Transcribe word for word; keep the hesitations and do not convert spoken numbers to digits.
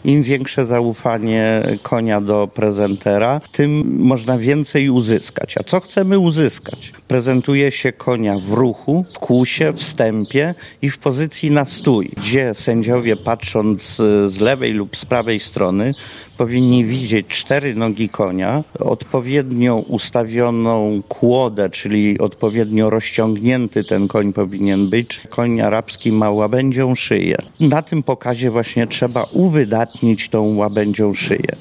Im większe zaufanie konia do prezentera, tym można więcej uzyskać. A co chcemy uzyskać? Prezentuje się konia w ruchu, w kłusie, w stępie i w pozycji na stój, gdzie sędziowie, patrząc z lewej lub z prawej strony, powinni widzieć cztery nogi konia, odpowiednio ustawioną kłodę, czyli odpowiednio rozciągnięty ten koń powinien być. Koń arabski ma łabędzią szyję. Na tym pokazie właśnie trzeba uwydatnić tą łabędzią szyję.